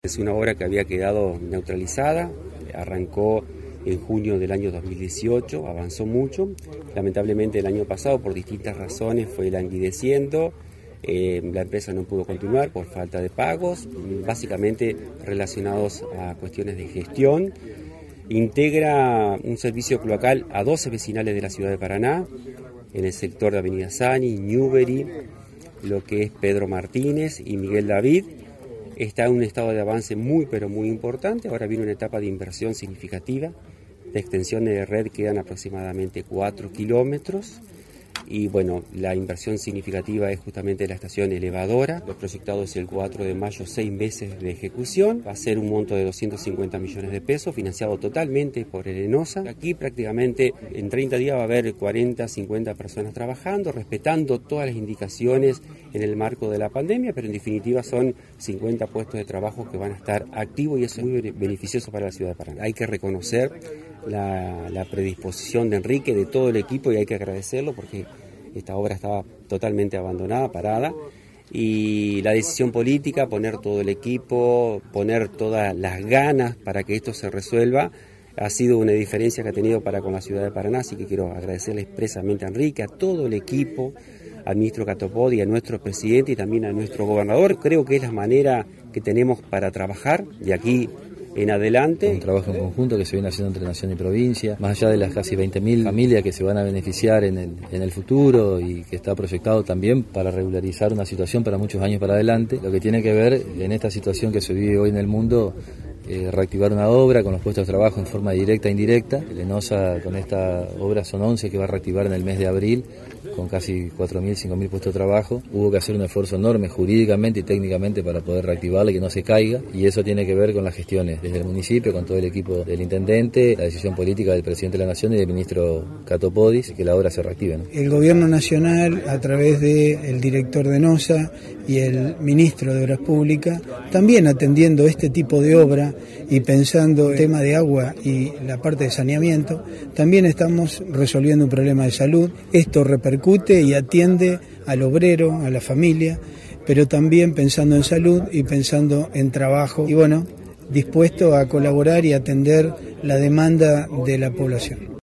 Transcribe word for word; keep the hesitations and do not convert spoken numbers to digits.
Es una obra que había quedado neutralizada, arrancó en junio del año dos mil dieciocho, avanzó mucho. Lamentablemente el año pasado, por distintas razones, fue languideciendo. Eh, la empresa no pudo continuar por falta de pagos, básicamente relacionados a cuestiones de gestión. Integra un servicio cloacal a doce vecinales de la ciudad de Paraná, en el sector de Avenida Sani, Newbery, lo que es Pedro Martínez y Miguel David. Está en un estado de avance muy pero muy importante. Ahora viene una etapa de inversión significativa. De extensión de red quedan aproximadamente cuatro kilómetros. Y bueno, la inversión significativa es justamente la estación elevadora. Lo proyectado es el cuatro de mayo, seis meses de ejecución. Va a ser un monto de doscientos cincuenta millones de pesos, financiado totalmente por el ENOSA. Aquí prácticamente en treinta días va a haber cuarenta, cincuenta personas trabajando, respetando todas las indicaciones en el marco de la pandemia, pero en definitiva son cincuenta puestos de trabajo que van a estar activos y eso es muy beneficioso para la ciudad de Paraná. Hay que reconocer la, la predisposición de Enrique, de todo el equipo, y hay que agradecerlo porque esta obra estaba totalmente abandonada, parada, y la decisión política, poner todo el equipo, poner todas las ganas para que esto se resuelva, ha sido una diferencia que ha tenido para con la ciudad de Paraná, así que quiero agradecerle expresamente a Enrique, a todo el equipo, al ministro Catopodis, a nuestro presidente y también a nuestro gobernador. Creo que es la manera que tenemos para trabajar de aquí en adelante. Un trabajo en conjunto que se viene haciendo entre nación y provincia, más allá de las casi veinte mil familias que se van a beneficiar en el, en el futuro y que está proyectado también para regularizar una situación para muchos años para adelante. Lo que tiene que ver en esta situación que se vive hoy en el mundo, eh, reactivar una obra con los puestos de trabajo en forma directa e indirecta. El ENOSA con esta obra son once que va a reactivar en el mes de abril, con casi cuatro mil, cinco mil puestos de trabajo. Hubo que hacer un esfuerzo enorme jurídicamente y técnicamente para poder reactivarla y que no se caiga, y eso tiene que ver con las gestiones desde el municipio, con todo el equipo del intendente, la decisión política del presidente de la Nación y del ministro Catopodis, que la obra se reactive, ¿no? El gobierno nacional, a través del director de ENOSA y el ministro de Obras Públicas, también atendiendo este tipo de obra y pensando el tema de agua y la parte de saneamiento, también estamos resolviendo un problema de salud. Esto repercute y atiende al obrero, a la familia, pero también pensando en salud y pensando en trabajo y bueno, dispuesto a colaborar y atender la demanda de la población.